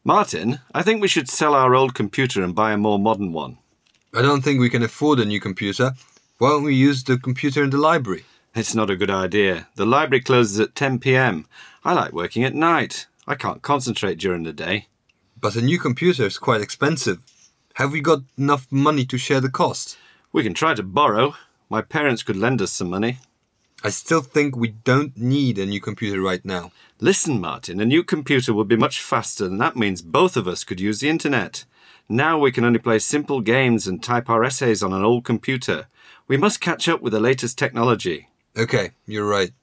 Martin, I think we should sell our old computer and buy a more modern one. I don't think we can afford a new computer. Why don't we use the computer in the library? It's not a good idea. The library closes at 10 p.m. I like working at night. I can't concentrate during the day. But a new computer is quite expensive. Have we got enough money to share the cost? We can try to borrow. My parents could lend us some money. I still think we don't need a new computer right now. Listen, Martin, a new computer would be much faster, and that means both of us could use the internet. Now we can only play simple games and type our essays on an old computer. We must catch up with the latest technology. Okay, you're right.